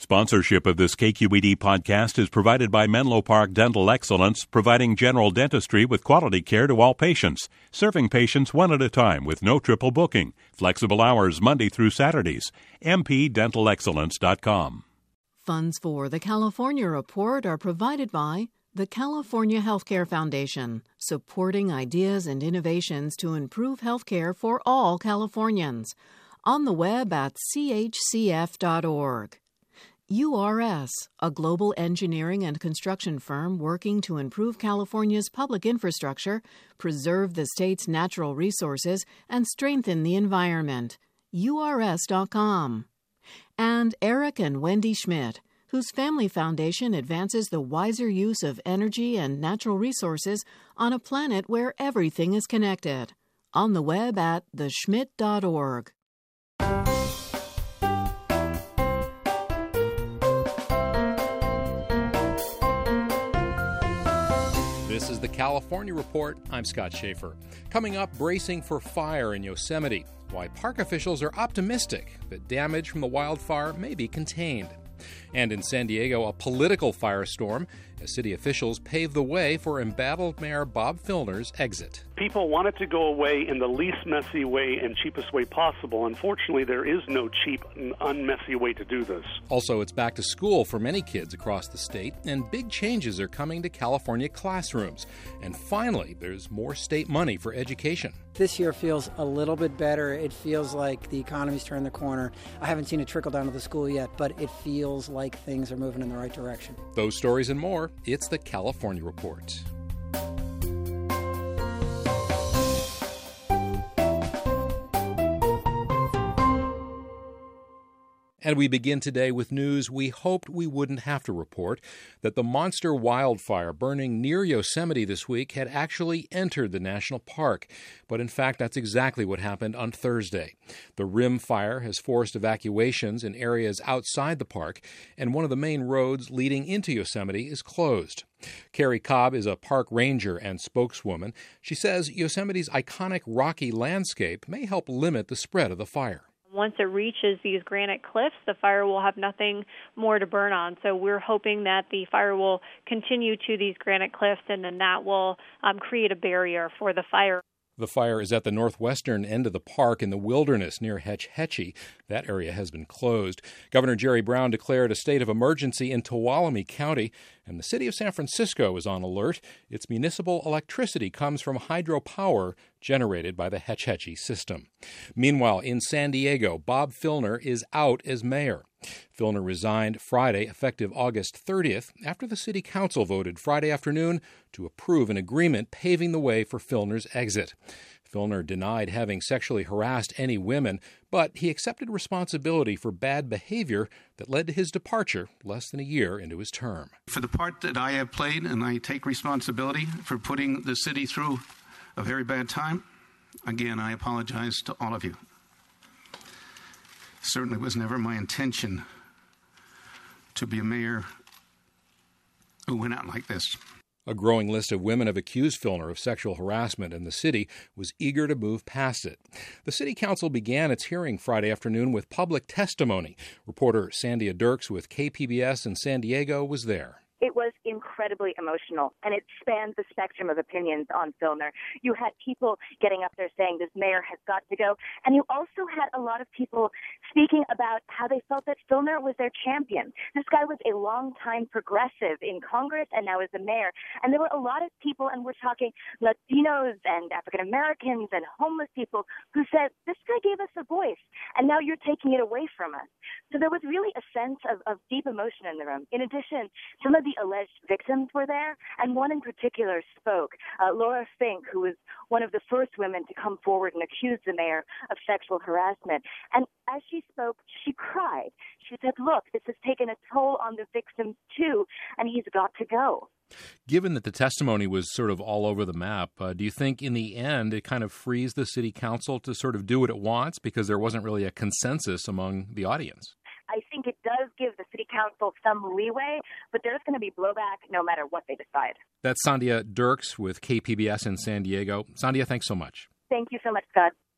Sponsorship of this KQED podcast is provided by Menlo Park Dental Excellence, providing general dentistry with quality care to all patients, serving patients one at a time with no triple booking, flexible hours Monday through Saturdays. mpdentalexcellence.com. Funds for the California Report are provided by the California Healthcare Foundation, supporting ideas and innovations to improve healthcare for all Californians. On the web at chcf.org. URS, a global engineering and construction firm working to improve California's public infrastructure, preserve the state's natural resources, and strengthen the environment. URS.com. And Eric and Wendy Schmidt, whose family foundation advances the wiser use of energy and natural resources on a planet where everything is connected. On the web at theschmidt.org. This is the California Report. I'm Scott Schaefer. Coming up, bracing for fire in Yosemite. Why park officials are optimistic that damage from the wildfire may be contained. And in San Diego, a political firestorm as city officials pave the way for embattled Mayor Bob Filner's exit. People want it to go away in the least messy way and cheapest way possible. Unfortunately, there is no cheap and unmessy way to do this. Also, it's back to school for many kids across the state, and big changes are coming to California classrooms. And finally, there's more state money for education. This year feels a little bit better. It feels like the economy's turned the corner. I haven't seen it trickle down to the school yet, but it feels like things are moving in the right direction. Those stories and more, it's the California Report. And we begin today with news we hoped we wouldn't have to report, that the monster wildfire burning near Yosemite this week had actually entered the national park. But in fact, that's exactly what happened on Thursday. The Rim Fire has forced evacuations in areas outside the park, and one of the main roads leading into Yosemite is closed. Carrie Cobb is a park ranger and spokeswoman. She says Yosemite's iconic rocky landscape may help limit the spread of the fire. Once it reaches these granite cliffs, the fire will have nothing more to burn on. So we're hoping that the fire will continue to these granite cliffs, and then that will create a barrier for the fire. The fire is at the northwestern end of the park in the wilderness near Hetch Hetchy. That area has been closed. Governor Jerry Brown declared a state of emergency in Tuolumne County, and the city of San Francisco is on alert. Its municipal electricity comes from hydropower generated by the Hetch Hetchy system. Meanwhile, in San Diego, Bob Filner is out as mayor. Filner resigned Friday, effective August 30th, after the city council voted Friday afternoon to approve an agreement paving the way for Filner's exit. Filner denied having sexually harassed any women, but he accepted responsibility for bad behavior that led to his departure less than a year into his term. For the part that I have played, and I take responsibility for putting the city through a very bad time, again, I apologize to all of you. Certainly was never my intention to be a mayor who went out like this. A growing list of women have accused Filner of sexual harassment, and the city was eager to move past it. The city council began its hearing Friday afternoon with public testimony. Reporter Sandia Dirks with KPBS in San Diego was there. It was incredibly emotional, and it spanned the spectrum of opinions on Filner. You had people getting up there saying this mayor has got to go, and you also had a lot of people speaking about how they felt that Filner was their champion. This guy was a longtime progressive in Congress and now is the mayor, and there were a lot of people, and we're talking Latinos and African Americans and homeless people, who said, this guy gave us a voice, and now you're taking it away from us. So there was really a sense of deep emotion in the room. In addition, some of the alleged victims were there, and one in particular spoke, Laura Fink, who was one of the first women to come forward and accuse the mayor of sexual harassment. And as she spoke, she cried. She said, look, this has taken a toll on the victims too, and he's got to go. Given that the testimony was sort of all over the map, do you think in the end it kind of frees the city council to sort of do what it wants because there wasn't really a consensus among the audience? I think it does give the city council some leeway, but there's going to be blowback no matter what they decide. That's Sandia Dirks with KPBS in San Diego. Sandia, thanks so much. Thank you so much, Scott.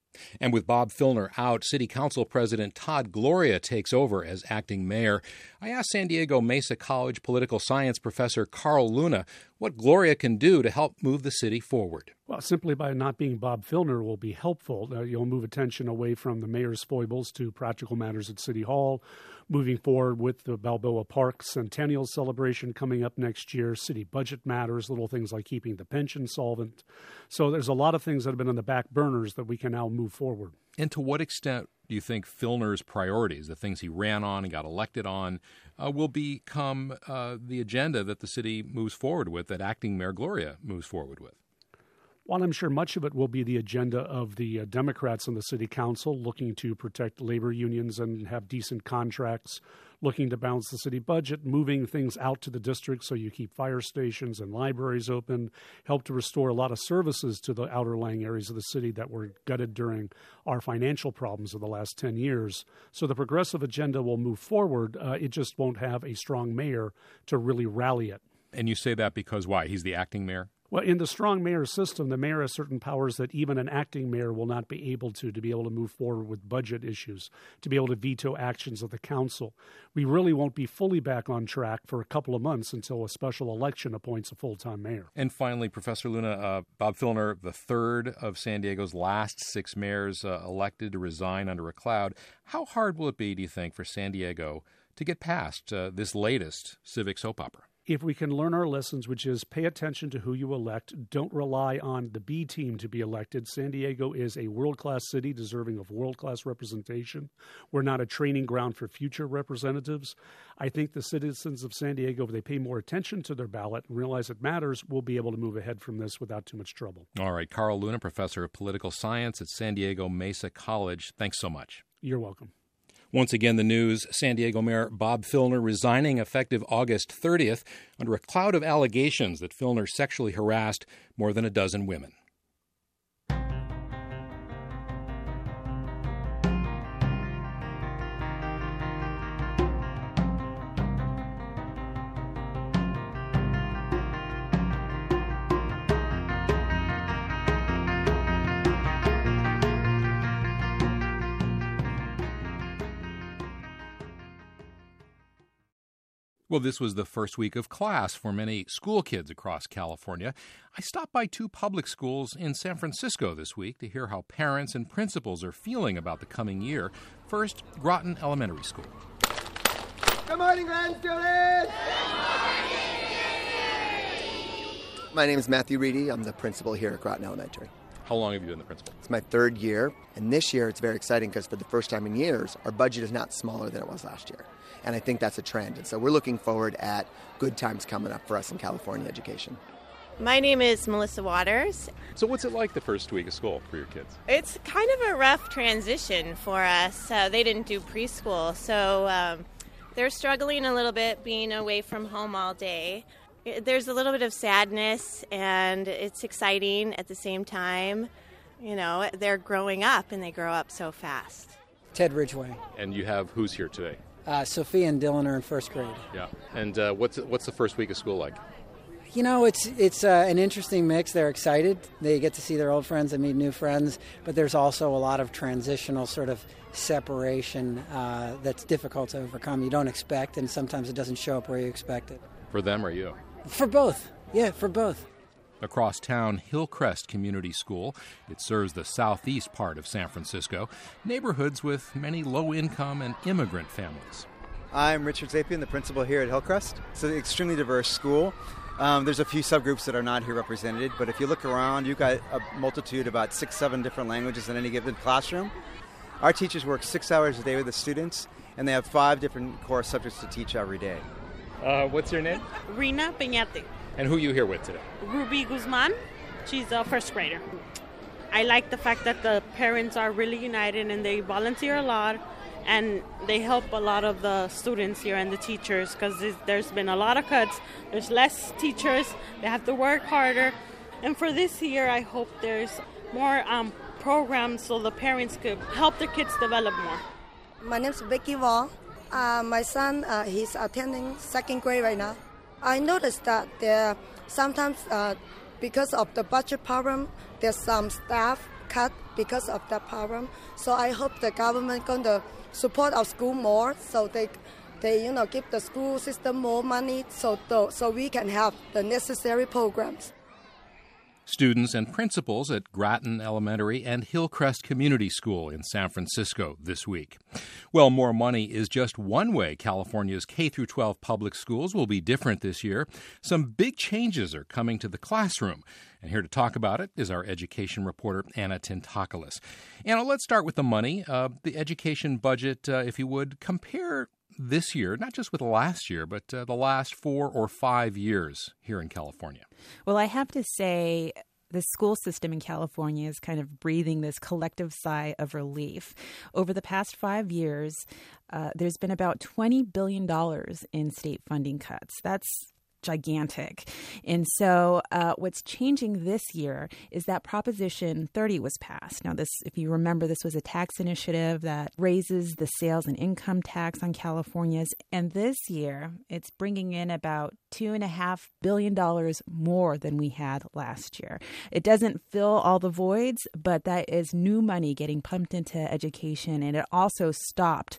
And with Bob Filner out, City Council President Todd Gloria takes over as acting mayor. I asked San Diego Mesa College political science professor Carl Luna what Gloria can do to help move the city forward. Well, simply by not being Bob Filner will be helpful. You'll move attention away from the mayor's foibles to practical matters at City Hall, moving forward with the Balboa Park Centennial celebration coming up next year, city budget matters, little things like keeping the pension solvent. So there's a lot of things that have been on the back burners that we can now move forward. And to what extent do you think Filner's priorities, the things he ran on and got elected on, will become the agenda that the city moves forward with, that acting Mayor Gloria moves forward with? While I'm sure much of it will be the agenda of the Democrats in the city council, looking to protect labor unions and have decent contracts, looking to balance the city budget, moving things out to the district so you keep fire stations and libraries open, help to restore a lot of services to the outer lying areas of the city that were gutted during our financial problems of the last 10 years. So the progressive agenda will move forward. It just won't have a strong mayor to really rally it. And you say that because why? He's the acting mayor? Well, in the strong mayor system, the mayor has certain powers that even an acting mayor will not be able to be able to move forward with budget issues, to be able to veto actions of the council. We really won't be fully back on track for a couple of months until a special election appoints a full-time mayor. And finally, Professor Luna, Bob Filner, the third of San Diego's last 6 mayors elected to resign under a cloud. How hard will it be, do you think, for San Diego to get past this latest civic soap opera? If we can learn our lessons, which is pay attention to who you elect, don't rely on the B team to be elected. San Diego is a world-class city deserving of world-class representation. We're not a training ground for future representatives. I think the citizens of San Diego, if they pay more attention to their ballot and realize it matters, will be able to move ahead from this without too much trouble. All right. Carl Luna, professor of political science at San Diego Mesa College. Thanks so much. You're welcome. Once again, the news, San Diego Mayor Bob Filner resigning effective August 30th under a cloud of allegations that Filner sexually harassed more than a dozen women. Well, this was the first week of class for many school kids across California. I stopped by 2 public schools in San Francisco this week to hear how parents and principals are feeling about the coming year. First, Groton Elementary School. Good morning, Grand students! My name is Matthew Reedy. I'm the principal here at Groton Elementary. How long have you been the principal? It's my 3rd year, and this year it's very exciting because for the first time in years, our budget is not smaller than it was last year. And I think that's a trend. And so we're looking forward at good times coming up for us in California education. My name is Melissa Waters. So what's it like the first week of school for your kids? It's kind of a rough transition for us. They didn't do preschool, so they're struggling a little bit being away from home all day. There's a little bit of sadness, and it's exciting at the same time. You know, they're growing up, and they grow up so fast. Ted Ridgway. And you have who's here today? Sophia and Dylan are in 1st grade. Yeah. And what's the first week of school like? You know, it's an interesting mix. They're excited. They get to see their old friends and meet new friends, but there's also a lot of transitional sort of separation that's difficult to overcome. You don't expect, and sometimes it doesn't show up where you expect it. For them or you? For both. Yeah, for both. Across town, Hillcrest Community School. It serves the southeast part of San Francisco, neighborhoods with many low-income and immigrant families. I'm Richard Zapien, the principal here at Hillcrest. It's an extremely diverse school. There's a few subgroups that are not here represented, but if you look around, you've got a multitude, about 6-7 different languages in any given classroom. Our teachers work 6 hours a day with the students, and they have 5 different core subjects to teach every day. What's your name? Rina Peñate. And who are you here with today? Ruby Guzman. She's a 1st grader. I like the fact that the parents are really united and they volunteer a lot and they help a lot of the students here and the teachers because there's been a lot of cuts. There's less teachers. They have to work harder. And for this year, I hope there's more programs so the parents could help their kids develop more. My name's Vicky Wong. My son, he's attending 2nd grade right now. I noticed that there sometimes, because of the budget problem, there's some staff cut because of that problem. So I hope the government going to support our school more, so they give the school system more money so we can have the necessary programs. Students and principals at Grattan Elementary and Hillcrest Community School in San Francisco this week. Well, more money is just one way California's K-12 public schools will be different this year. Some big changes are coming to the classroom. And here to talk about it is our education reporter, Anna Tintakoulis. Anna, let's start with the money. The education budget, if you would, compare this year, not just with last year, but the last 4 or 5 years here in California. Well, I have to say the school system in California is kind of breathing this collective sigh of relief. Over the past 5 years, there's been about $20 billion in state funding cuts. That's gigantic. And so what's changing this year is that Proposition 30 was passed. Now, this, if you remember, this was a tax initiative that raises the sales and income tax on Californians. And this year, it's bringing in about $2.5 billion more than we had last year. It doesn't fill all the voids, but that is new money getting pumped into education. And it also stopped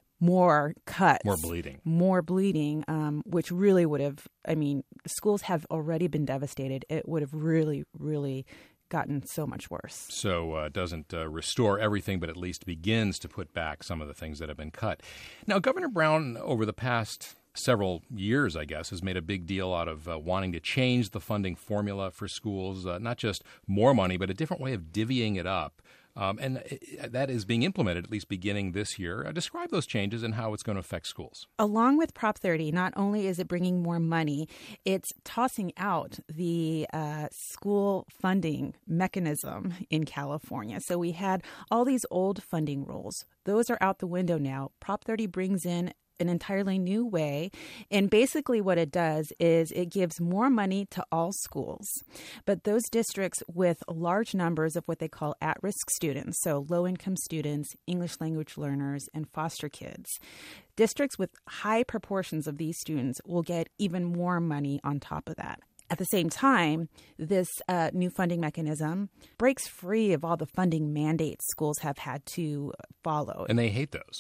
more cuts. More bleeding, which really would have, schools have already been devastated. It would have really, really gotten so much worse. So it doesn't restore everything, but at least begins to put back some of the things that have been cut. Now, Governor Brown, over the past several years, I guess, has made a big deal out of wanting to change the funding formula for schools, not just more money, but a different way of divvying it up. And that is being implemented, at least beginning this year. Describe those changes and how it's going to affect schools. Along with Prop 30, not only is it bringing more money, it's tossing out the school funding mechanism in California. So we had all these old funding rules. Those are out the window now. Prop 30 brings in an entirely new way. And basically what it does is it gives more money to all schools. But those districts with large numbers of what they call at-risk students, so low-income students, English language learners, and foster kids, districts with high proportions of these students will get even more money on top of that. At the same time, this new funding mechanism breaks free of all the funding mandates schools have had to follow. And they hate those.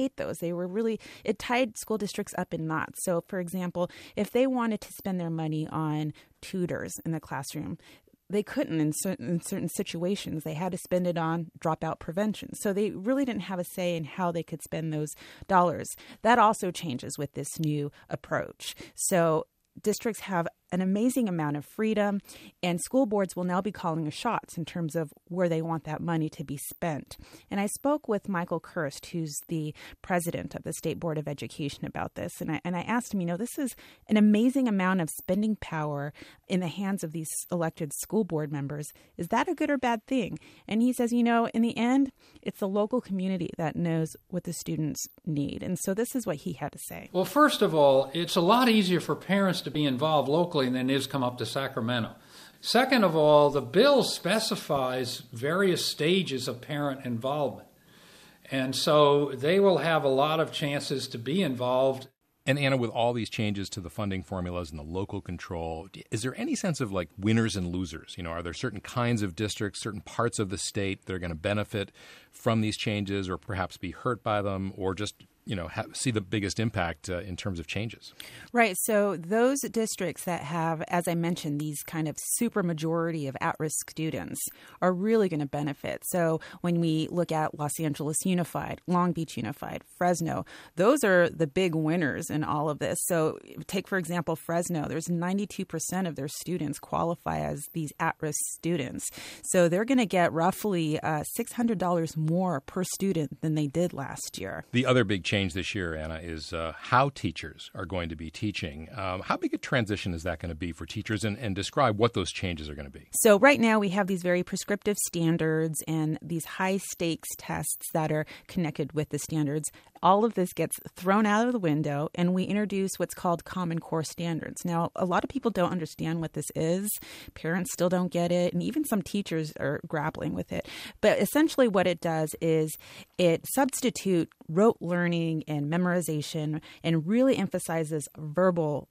It tied school districts up in knots. So, for example, if they wanted to spend their money on tutors in the classroom, they couldn't in certain situations. They had to spend it on dropout prevention. So they really didn't have a say in how they could spend those dollars. That also changes with this new approach. So districts have an amazing amount of freedom, and school boards will now be calling the shots in terms of where they want that money to be spent. And I spoke with Michael Kirst, who's the president of the State Board of Education, about this. And I asked him, this is an amazing amount of spending power in the hands of these elected school board members. Is that a good or bad thing? And he says, in the end, it's the local community that knows what the students need. And so this is what he had to say. Well, first of all, it's a lot easier for parents to be involved locally than it is come up to Sacramento. Second of all, the bill specifies various stages of parent involvement. And so they will have a lot of chances to be involved. And Anna, with all these changes to the funding formulas and the local control, is there any sense of winners and losers? Are there certain kinds of districts, certain parts of the state that are going to benefit from these changes or perhaps be hurt by them, or just see the biggest impact in terms of changes? Right. So those districts that have, as I mentioned, these kind of super majority of at-risk students are really going to benefit. So when we look at Los Angeles Unified, Long Beach Unified, Fresno, those are the big winners in all of this. So take, for example, Fresno. There's 92% of their students qualify as these at-risk students. So they're going to get roughly $600 more per student than they did last year. The other big change this year, Anna, is how teachers are going to be teaching. How big a transition is that going to be for teachers, and describe what those changes are going to be? So right now we have these very prescriptive standards and these high stakes tests that are connected with the standards. All of this gets thrown out of the window, and we introduce what's called Common Core standards. Now, a lot of people don't understand what this is. Parents still don't get it, and even some teachers are grappling with it. But essentially what it does is it substitutes rote learning and memorization and really emphasizes verbal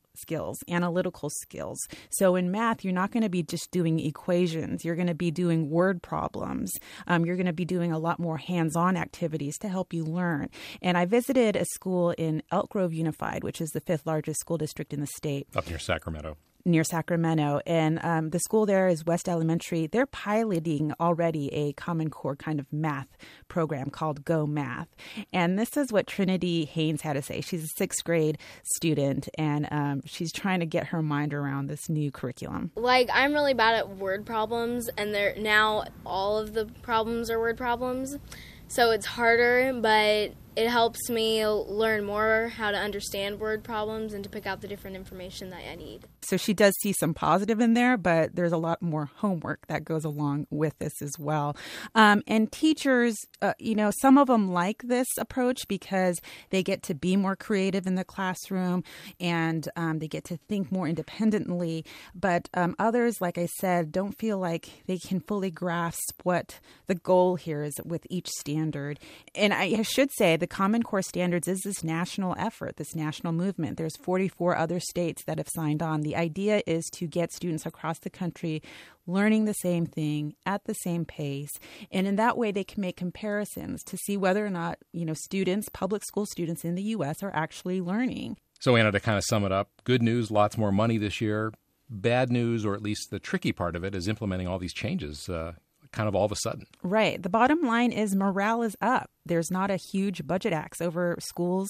skills, analytical skills. So in math, you're not going to be just doing equations. You're going to be doing word problems. You're going to be doing a lot more hands-on activities to help you learn. And I visited a school in Elk Grove Unified, which is the 5th largest school district in the state. Up near Sacramento. Near Sacramento. And the school there is West Elementary. They're piloting already a Common Core kind of math program called Go Math. And this is what Trinity Haynes had to say. She's a 6th grade student, and she's trying to get her mind around this new curriculum. Like, I'm really bad at word problems, and now all of the problems are word problems. So it's harder, but it helps me learn more how to understand word problems and to pick out the different information that I need. So she does see some positive in there, but there's a lot more homework that goes along with this as well. And teachers, some of them like this approach because they get to be more creative in the classroom and they get to think more independently. But others, like I said, don't feel like they can fully grasp what the goal here is with each standard. And I should say the Common Core Standards is this national effort, this national movement. There's 44 other states that have signed on. The idea is to get students across the country learning the same thing at the same pace. And in that way, they can make comparisons to see whether or not, students, public school students in the U.S. are actually learning. So, Anna, to kind of sum it up, good news, lots more money this year. Bad news, or at least the tricky part of it, is implementing all these changes kind of all of a sudden. Right. The bottom line is morale is up. There's not a huge budget axe over schools,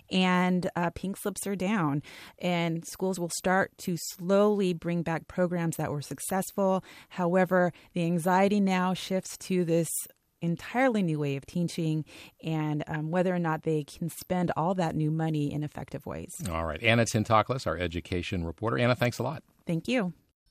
and pink slips are down. And schools will start to slowly bring back programs that were successful. However, the anxiety now shifts to this entirely new way of teaching and whether or not they can spend all that new money in effective ways. All right. Anna Tintaklis, our education reporter. Anna, thanks a lot. Thank you.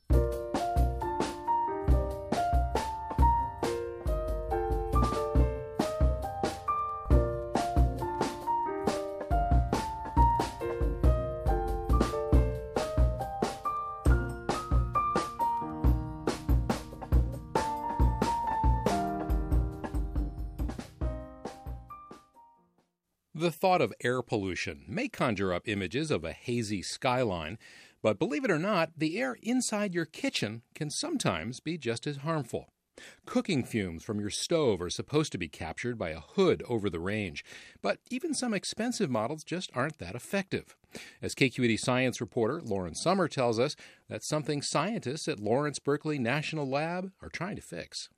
The thought of air pollution may conjure up images of a hazy skyline, but believe it or not, the air inside your kitchen can sometimes be just as harmful. Cooking fumes from your stove are supposed to be captured by a hood over the range, but even some expensive models just aren't that effective. As KQED science reporter Lauren Sommer tells us, that's something scientists at Lawrence Berkeley National Lab are trying to fix.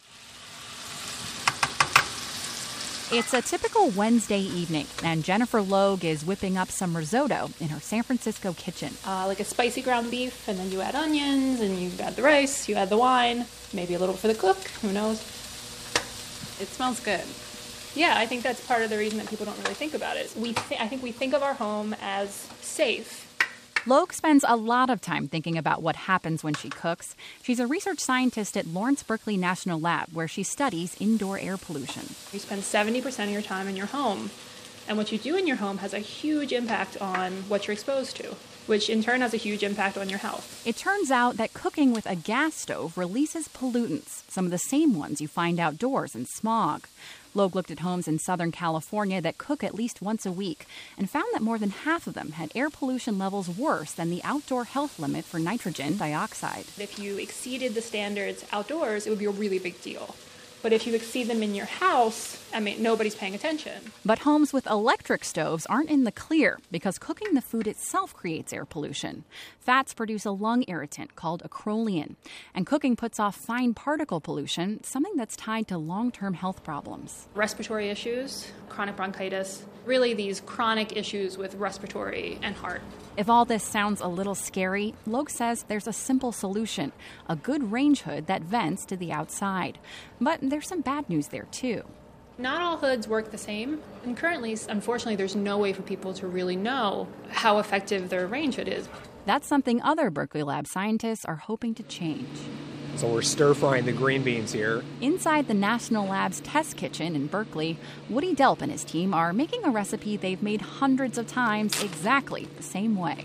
It's a typical Wednesday evening, and Jennifer Logue is whipping up some risotto in her San Francisco kitchen. Like a spicy ground beef, and then you add onions, and you add the rice, you add the wine, maybe a little for the cook, who knows. It smells good. Yeah, I think that's part of the reason that people don't really think about it. I think we think of our home as safe. Logue spends a lot of time thinking about what happens when she cooks. She's a research scientist at Lawrence Berkeley National Lab, where she studies indoor air pollution. You spend 70% of your time in your home, and what you do in your home has a huge impact on what you're exposed to, which in turn has a huge impact on your health. It turns out that cooking with a gas stove releases pollutants, some of the same ones you find outdoors in smog. Logue looked at homes in Southern California that cook at least once a week and found that more than half of them had air pollution levels worse than the outdoor health limit for nitrogen dioxide. If you exceeded the standards outdoors, it would be a really big deal. But if you exceed them in your house, nobody's paying attention. But homes with electric stoves aren't in the clear because cooking the food itself creates air pollution. Fats produce a lung irritant called acrolein, and cooking puts off fine particle pollution, something that's tied to long-term health problems. Respiratory issues, chronic bronchitis, really these chronic issues with respiratory and heart. If all this sounds a little scary, Logue says there's a simple solution, a good range hood that vents to the outside. But there's some bad news there, too. Not all hoods work the same, and currently, unfortunately, there's no way for people to really know how effective their range hood is. That's something other Berkeley Lab scientists are hoping to change. So we're stir-frying the green beans here. Inside the National Lab's test kitchen in Berkeley, Woody Delp and his team are making a recipe they've made hundreds of times exactly the same way.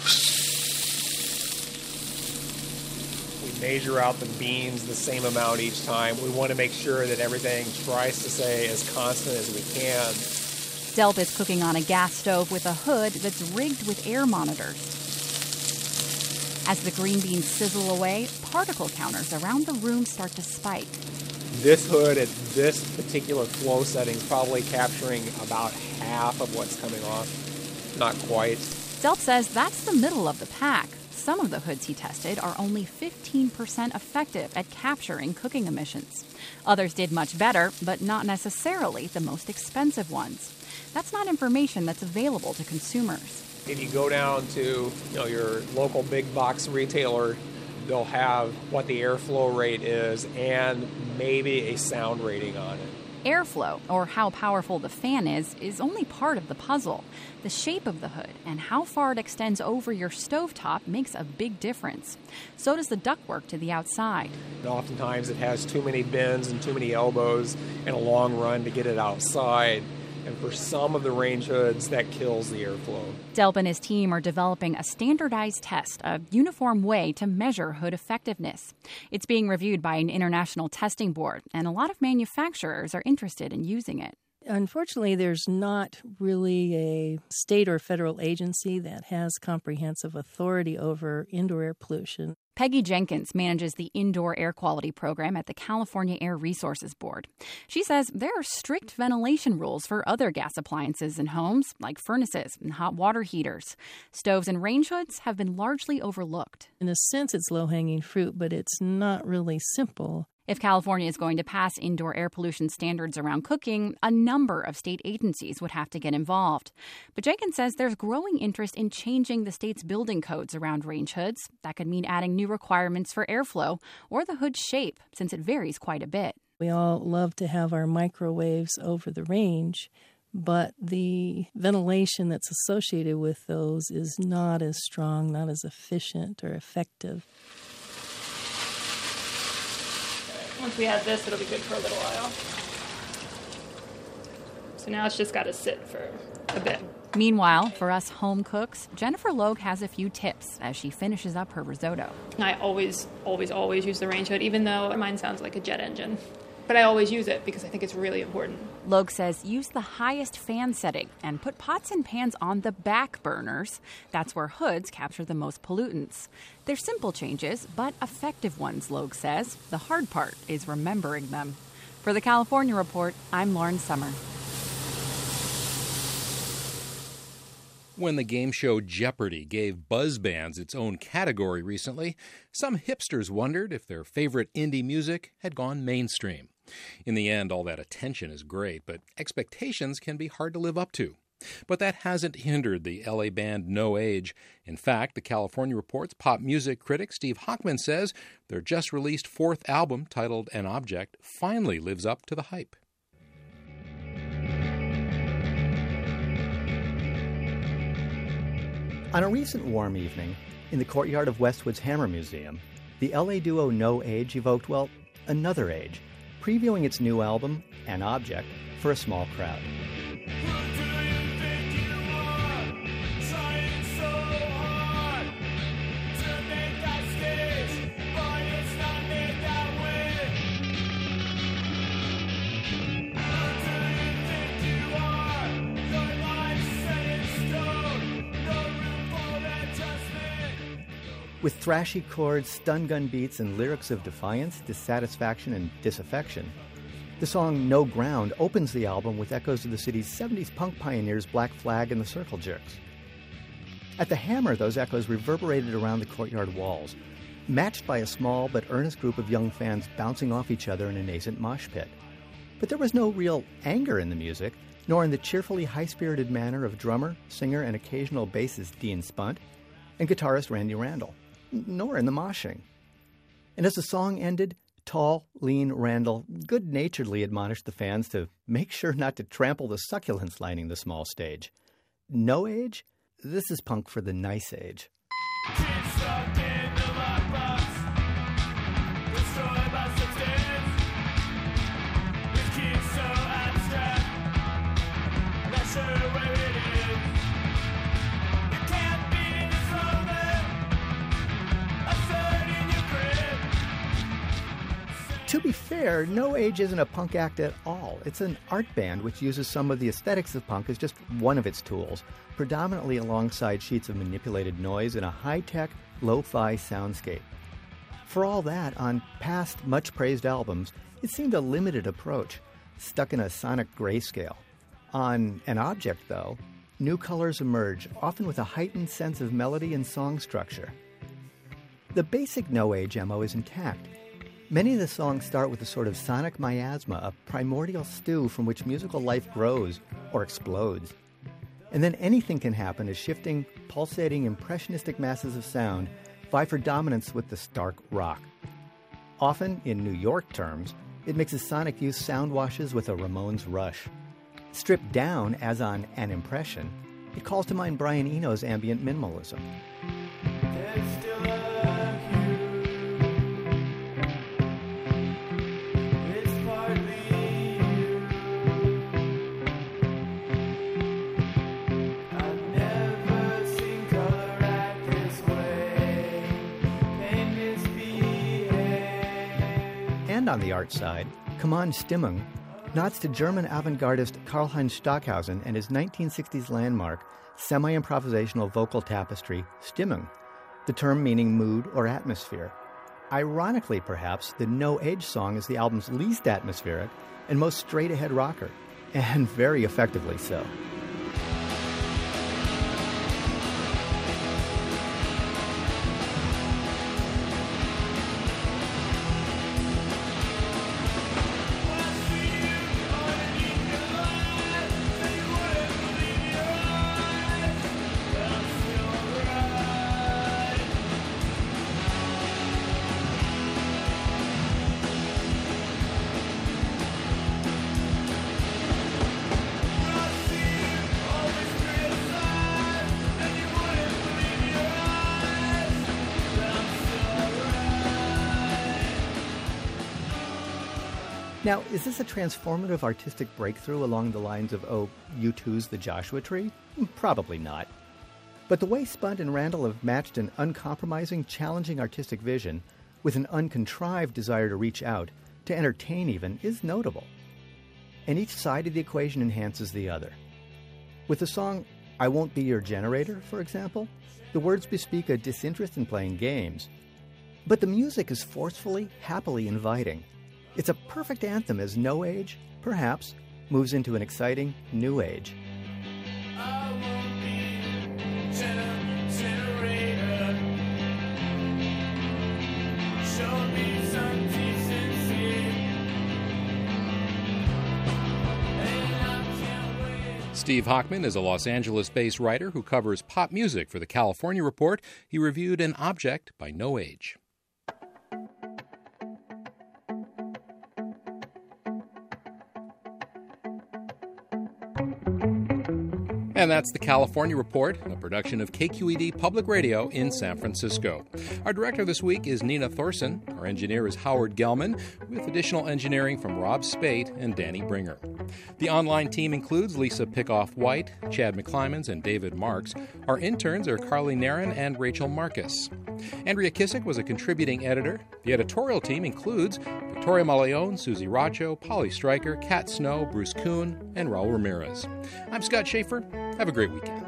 We measure out the beans the same amount each time. We want to make sure that everything tries to stay as constant as we can. Delp is cooking on a gas stove with a hood that's rigged with air monitors. As the green beans sizzle away, particle counters around the room start to spike. This hood at this particular flow setting is probably capturing about half of what's coming off. Not quite. Delp says that's the middle of the pack. Some of the hoods he tested are only 15% effective at capturing cooking emissions. Others did much better, but not necessarily the most expensive ones. That's not information that's available to consumers. If you go down to your local big box retailer, they'll have what the airflow rate is and maybe a sound rating on it. Airflow, or how powerful the fan is only part of the puzzle. The shape of the hood and how far it extends over your stovetop makes a big difference. So does the ductwork to the outside. And oftentimes it has too many bends and too many elbows in a long run to get it outside. And for some of the range hoods, that kills the airflow. Delp and his team are developing a standardized test, a uniform way to measure hood effectiveness. It's being reviewed by an international testing board, and a lot of manufacturers are interested in using it. Unfortunately, there's not really a state or federal agency that has comprehensive authority over indoor air pollution. Peggy Jenkins manages the Indoor Air Quality Program at the California Air Resources Board. She says there are strict ventilation rules for other gas appliances in homes, like furnaces and hot water heaters. Stoves and range hoods have been largely overlooked. In a sense, it's low-hanging fruit, but it's not really simple. If California is going to pass indoor air pollution standards around cooking, a number of state agencies would have to get involved. But Jenkins says there's growing interest in changing the state's building codes around range hoods. That could mean adding new requirements for airflow or the hood's shape, since it varies quite a bit. We all love to have our microwaves over the range, but the ventilation that's associated with those is not as strong, not as efficient or effective. Once we add this, it'll be good for a little while. So now it's just got to sit for a bit. Meanwhile, for us home cooks, Jennifer Logue has a few tips as she finishes up her risotto. I always use the range hood, even though mine sounds like a jet engine. But I always use it because I think it's really important. Logue says use the highest fan setting and put pots and pans on the back burners. That's where hoods capture the most pollutants. They're simple changes, but effective ones, Logue says. The hard part is remembering them. For the California Report, I'm Lauren Summer. When the game show Jeopardy gave buzz bands its own category recently, some hipsters wondered if their favorite indie music had gone mainstream. In the end, all that attention is great, but expectations can be hard to live up to. But that hasn't hindered the LA band No Age. In fact, the California Report's pop music critic Steve Hochman says their just-released fourth album, titled An Object, finally lives up to the hype. On a recent warm evening, in the courtyard of Westwood's Hammer Museum, the LA duo No Age evoked, well, another age, previewing its new album, An Object, for a small crowd. With thrashy chords, stun gun beats, and lyrics of defiance, dissatisfaction, and disaffection, the song No Ground opens the album with echoes of the city's 70s punk pioneers Black Flag and the Circle Jerks. At the Hammer, those echoes reverberated around the courtyard walls, matched by a small but earnest group of young fans bouncing off each other in a nascent mosh pit. But there was no real anger in the music, nor in the cheerfully high-spirited manner of drummer, singer, and occasional bassist Dean Spunt and guitarist Randy Randall, nor in the moshing. And as the song ended, tall, lean Randall good-naturedly admonished the fans to make sure not to trample the succulents lining the small stage. No Age? This is punk for the nice age. To be fair, No Age isn't a punk act at all. It's an art band which uses some of the aesthetics of punk as just one of its tools, predominantly alongside sheets of manipulated noise in a high-tech, lo-fi soundscape. For all that, on past much-praised albums, it seemed a limited approach, stuck in a sonic grayscale. On An Object, though, new colors emerge, often with a heightened sense of melody and song structure. The basic No Age MO is intact. Many of the songs start with a sort of sonic miasma, a primordial stew from which musical life grows or explodes. And then anything can happen as shifting, pulsating, impressionistic masses of sound vie for dominance with the stark rock. Often, in New York terms, it mixes sonic use sound washes with a Ramones rush. Stripped down, as on An Impression, it calls to mind Brian Eno's ambient minimalism. And on the art side, Come On Stimmung nods to German avant-gardist Karlheinz Stockhausen and his 1960s landmark, semi-improvisational vocal tapestry, Stimmung, the term meaning mood or atmosphere. Ironically, perhaps, the No Age song is the album's least atmospheric and most straight-ahead rocker, and very effectively so. Now, is this a transformative artistic breakthrough along the lines of, U2's The Joshua Tree? Probably not. But the way Spunt and Randall have matched an uncompromising, challenging artistic vision with an uncontrived desire to reach out, to entertain even, is notable. And each side of the equation enhances the other. With the song I Won't Be Your Generator, for example, the words bespeak a disinterest in playing games. But the music is forcefully, happily inviting. It's a perfect anthem as No Age, perhaps, moves into an exciting New Age. Steve Hochman is a Los Angeles-based writer who covers pop music for the California Report. He reviewed An Object by No Age. And that's the California Report, a production of KQED Public Radio in San Francisco. Our director this week is Nina Thorson. Our engineer is Howard Gelman, with additional engineering from Rob Spate and Danny Bringer. The online team includes Lisa Pickoff-White, Chad McClymans, and David Marks. Our interns are Carly Narin and Rachel Marcus. Andrea Kissick was a contributing editor. The editorial team includes Victoria Malayon, Susie Racho, Polly Stryker, Kat Snow, Bruce Kuhn, and Raul Ramirez. I'm Scott Schaefer. Have a great weekend.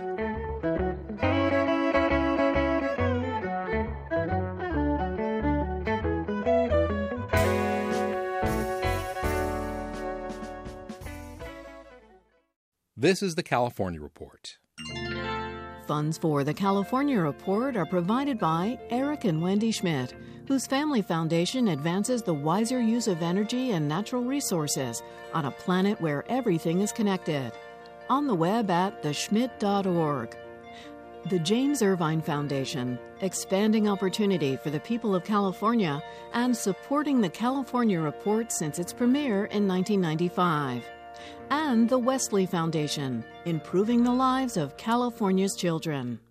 This is the California Report. Funds for the California Report are provided by Eric and Wendy Schmidt, whose family foundation advances the wiser use of energy and natural resources on a planet where everything is connected. On the web at theschmidt.org. The James Irvine Foundation, expanding opportunity for the people of California and supporting the California Report since its premiere in 1995. And the Wesley Foundation, improving the lives of California's children.